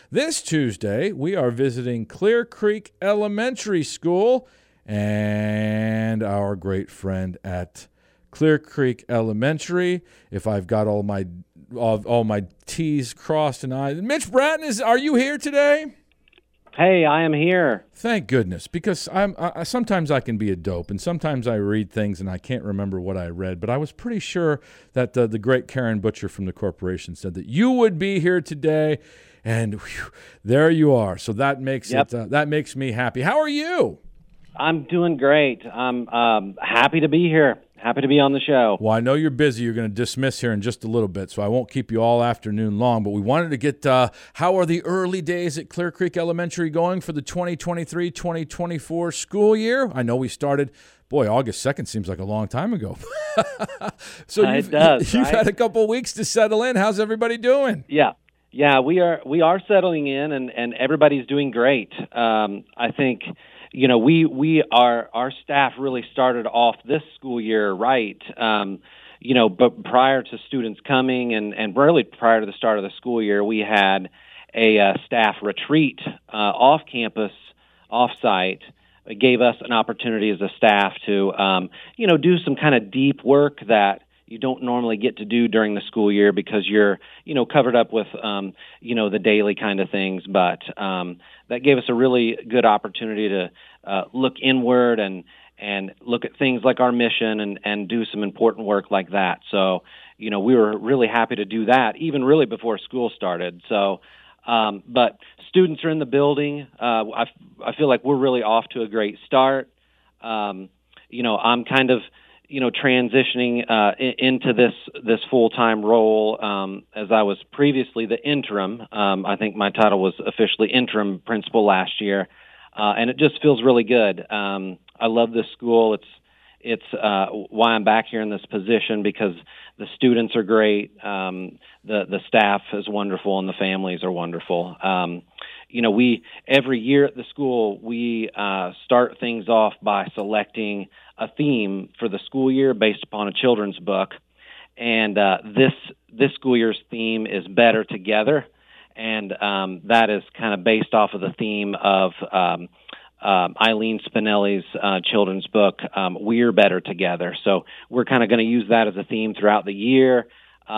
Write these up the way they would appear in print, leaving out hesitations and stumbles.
This Tuesday, we are visiting Clear Creek Elementary School and our great friend at Clear Creek Elementary. If I've got all my T's crossed and I's. Mitch Bratton, are you here today? Hey, I am here. Thank goodness, because sometimes I can be a dope, and sometimes I read things and I can't remember what I read, but I was pretty sure that the great Karen Butcher from the corporation said that you would be here today, and whew, there you are. So that makes that makes me happy. How are you? I'm doing great. I'm happy to be here. Happy to be on the show. Well, I know you're busy. You're going to dismiss here in just a little bit, so I won't keep you all afternoon long. But we wanted to get how are the early days at Clear Creek Elementary going for the 2023-2024 school year? I know we started, August 2nd seems like a long time ago. So it does, you've right? had a couple of weeks to settle in. How's everybody doing? Yeah, we are settling in, and everybody's doing great. I think. Our staff really started off this school year right, but prior to students coming and really prior to the start of the school year, we had a staff retreat off campus, off site. It gave us an opportunity as a staff to, do some kind of deep work that you don't normally get to do during the school year because you're, covered up with, the daily kind of things. But that gave us a really good opportunity to look inward and look at things like our mission and do some important work like that. So, we were really happy to do that, even really before school started. So, but students are in the building. I feel like we're really off to a great start. I'm kind of transitioning into this full-time role as I was previously the interim. I think my title was officially interim principal last year, and it just feels really good. I love this school. It's why I'm back here in this position because the students are great, the staff is wonderful, and the families are wonderful. We every year at the school we start things off by selecting a theme for the school year based upon a children's book, and this school year's theme is Better Together, and that is kind of based off of the theme of Eileen Spinelli's children's book, We're Better Together. So we're kind of going to use that as a theme throughout the year.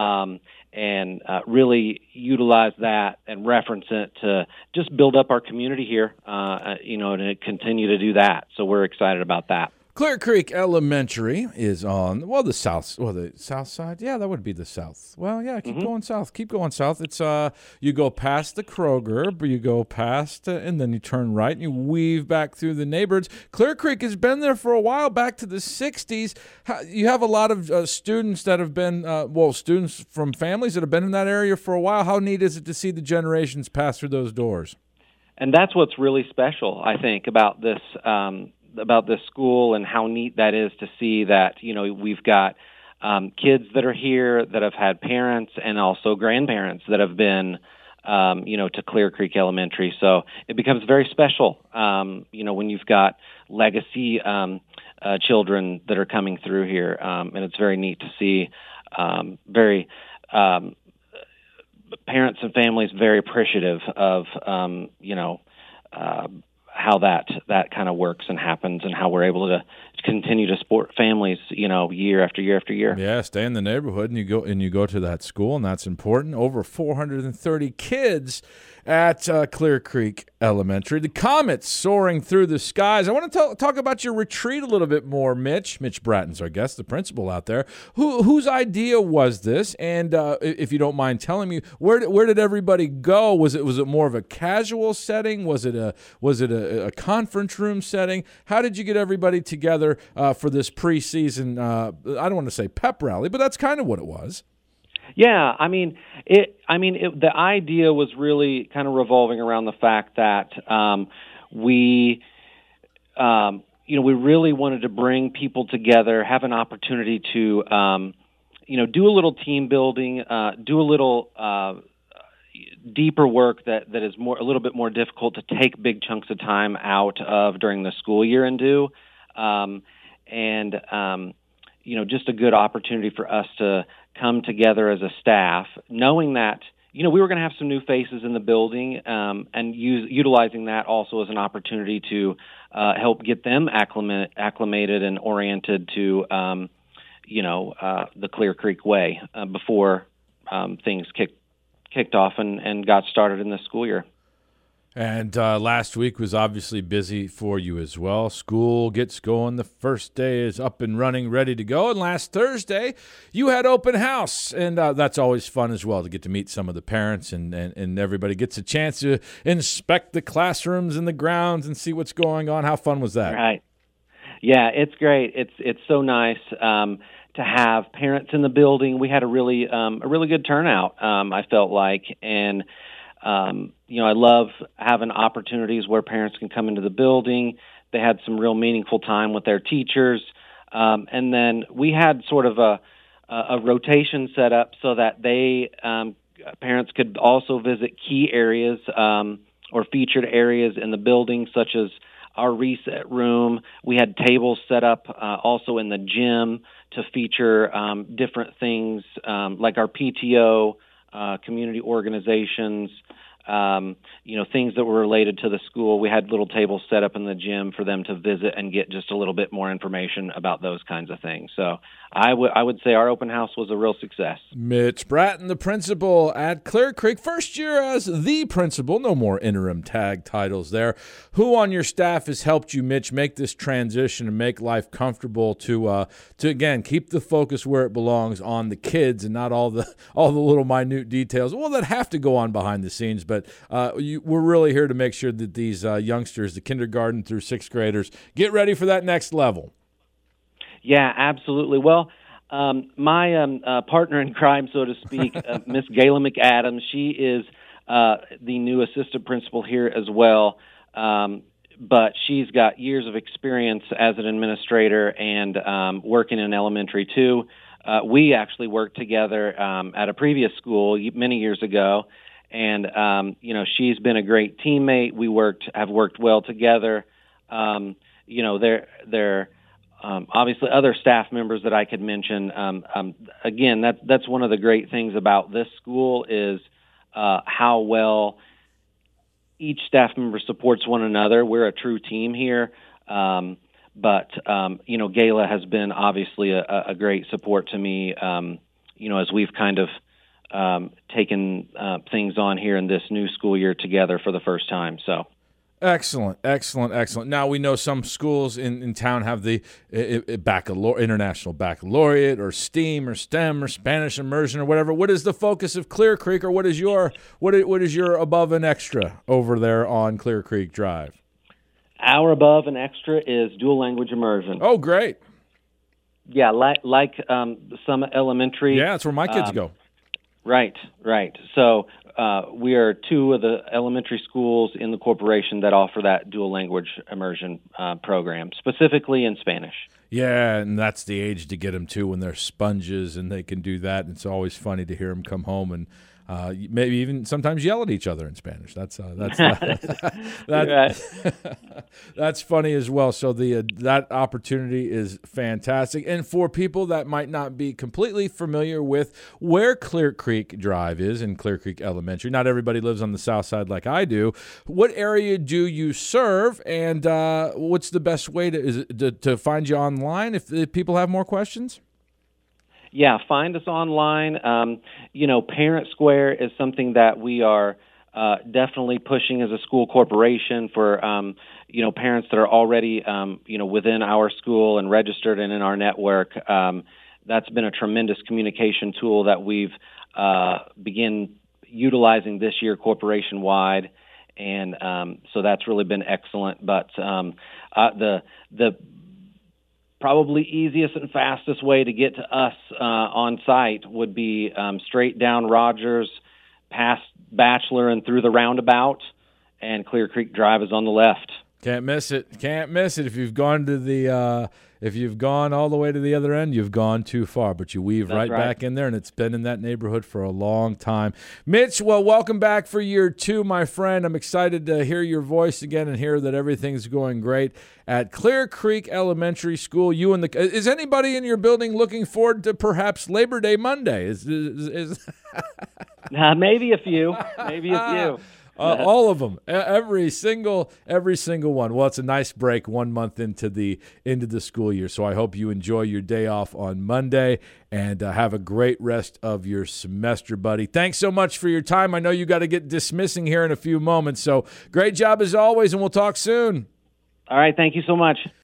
And really utilize that and reference it to just build up our community here, and continue to do that. So we're excited about that. Clear Creek Elementary is on the south side. Yeah, that would be the south. Well, yeah, keep going south. Keep going south. It's you go past the Kroger, but you go past and then you turn right and you weave back through the neighborhoods. Clear Creek has been there for a while, back to the 60s. You have a lot of students that have been students from families that have been in that area for a while. How neat is it to see the generations pass through those doors? And that's what's really special, I think, about this school and how neat that is to see that, we've got kids that are here that have had parents and also grandparents that have been, to Clear Creek Elementary. So it becomes very special, when you've got legacy children that are coming through here. And it's very neat to see parents and families very appreciative of, how that kind of works and happens and how we're able to continue to support families, year after year after year. Yeah, stay in the neighborhood and you go to that school, and that's important. Over 430 kids at Clear Creek Elementary. The comets soaring through the skies. I want to talk about your retreat a little bit more, Mitch. Mitch Bratton's our guest, the principal out there. Whose idea was this? And if you don't mind telling me, where did everybody go? Was it more of a casual setting? Was it a conference room setting? How did you get everybody together for this preseason? I don't want to say pep rally, but that's kind of what it was. Yeah, the idea was really kind of revolving around the fact that we really wanted to bring people together, have an opportunity to, do a little team building, do a little deeper work that is a little bit more difficult to take big chunks of time out of during the school year and do, just a good opportunity for us to come together as a staff, knowing that, we were going to have some new faces in the building, and utilizing that also as an opportunity to help get them acclimated and oriented to, the Clear Creek way before things kicked off and got started in the school year. And last week was obviously busy for you as well. School gets going. The first day is up and running, ready to go. And last Thursday, you had open house. And that's always fun as well, to get to meet some of the parents, and everybody gets a chance to inspect the classrooms and the grounds and see what's going on. How fun was that? Right. Yeah, it's great. It's so nice to have parents in the building. We had a really good turnout, I felt like. And I love having opportunities where parents can come into the building. They had some real meaningful time with their teachers. And then we had sort of a rotation set up so that parents could also visit key areas or featured areas in the building, such as our reset room. We had tables set up also in the gym to feature different things like our PTO, community organizations, things that were related to the school. We had little tables set up in the gym for them to visit and get just a little bit more information about those kinds of things. So I would say our open house was a real success. Mitch Bratton, the principal at Clear Creek, first year as the principal. No more interim tag titles there. Who on your staff has helped you, Mitch, make this transition and make life comfortable to again keep the focus where it belongs, on the kids and not all the little minute details that have to go on behind the scenes. But we're really here to make sure that these youngsters, the kindergarten through sixth graders, get ready for that next level. Yeah, absolutely. Well, my partner in crime, so to speak, Miss Gayla McAdams, she is the new assistant principal here as well. But she's got years of experience as an administrator and working in elementary too. We actually worked together at a previous school many years ago. And, she's been a great teammate. We have worked well together. There obviously other staff members that I could mention. Again, that's one of the great things about this school is how well each staff member supports one another. We're a true team here. But Gayla has been obviously a great support to me, as we've kind of taken things on here in this new school year together for the first time. So excellent. Now we know some schools in town have the International Baccalaureate or STEAM or STEM or Spanish immersion or whatever. What is the focus of Clear Creek, or what is your above and extra over there on Clear Creek Drive? Our above and extra is dual language immersion. Oh, great. Yeah, like some elementary. Yeah, that's where my kids go. Right. So we are two of the elementary schools in the corporation that offer that dual language immersion program, specifically in Spanish. Yeah, and that's the age to get them to, when they're sponges and they can do that. And it's always funny to hear them come home and maybe even sometimes yell at each other in Spanish. That's that's funny as well. So that opportunity is fantastic. And for people that might not be completely familiar with where Clear Creek Drive is in Clear Creek Elementary, not everybody lives on the south side like I do. What area do you serve, and what's the best way to find you online if people have more questions? Yeah, find us online. Parent Square is something that we are definitely pushing as a school corporation for, parents that are already, within our school and registered and in our network. That's been a tremendous communication tool that we've begin utilizing this year corporation-wide. And so that's really been excellent. But the probably easiest and fastest way to get to us on site would be straight down Rogers, past Bachelor and through the roundabout, and Clear Creek Drive is on the left. Can't miss it. If you've gone to if you've gone all the way to the other end, you've gone too far. But you weave right back in there, and it's been in that neighborhood for a long time. Mitch, well, welcome back for year 2, my friend. I'm excited to hear your voice again and hear that everything's going great at Clear Creek Elementary School. Is anybody in your building looking forward to perhaps Labor Day Monday? Maybe a few. Maybe a few. All of them, every single one. Well, it's a nice break 1 month into the school year. So I hope you enjoy your day off on Monday and have a great rest of your semester, buddy. Thanks so much for your time. I know you got to get dismissing here in a few moments. So great job as always, and we'll talk soon. All right. Thank you so much.